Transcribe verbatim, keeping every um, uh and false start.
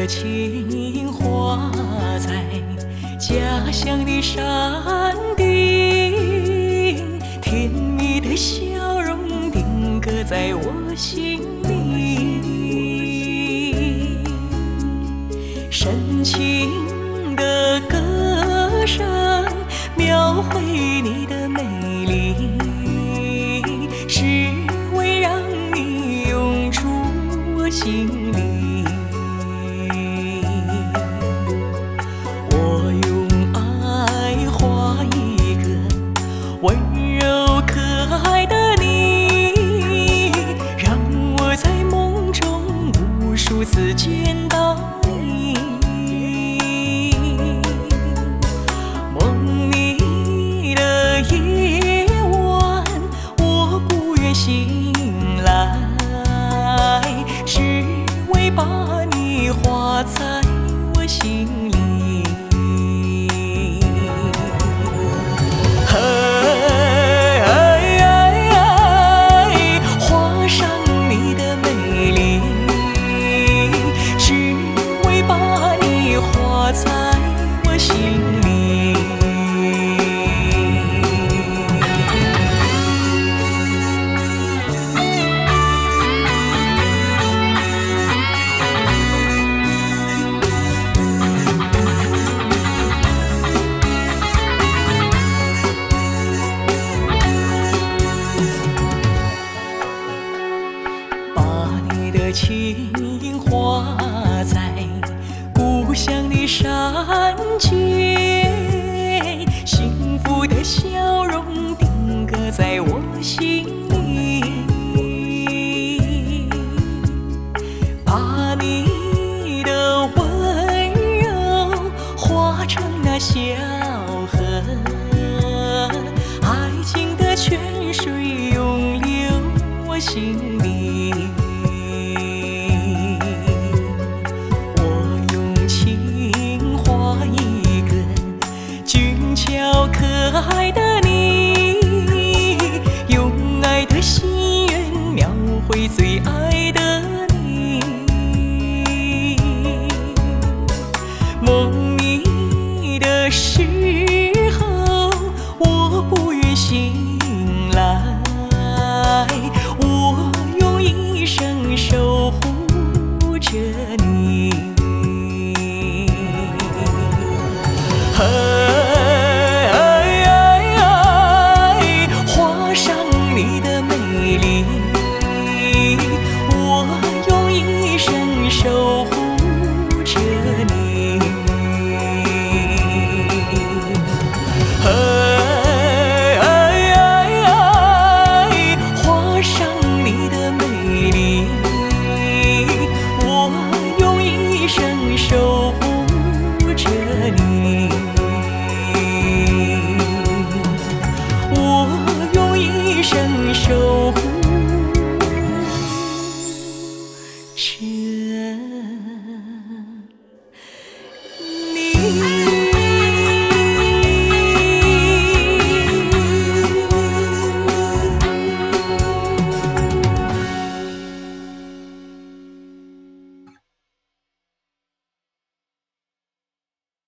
的情花在家乡的山顶，甜蜜的笑容定格在我心里，深情的歌声描绘你的美丽，是为让你涌出我心里。我用爱画一个温柔可爱的你，让我在梦中无数次见到你。梦里的夜晚，我不愿醒来，只为把你画在我心里。画上你的美丽，只为把你画在我心里。情画在故乡的山间，幸福的笑容定格在我心里，把你的温柔画成那小河，爱情的泉水涌流我心里。可爱的你，用爱的心愿描绘最爱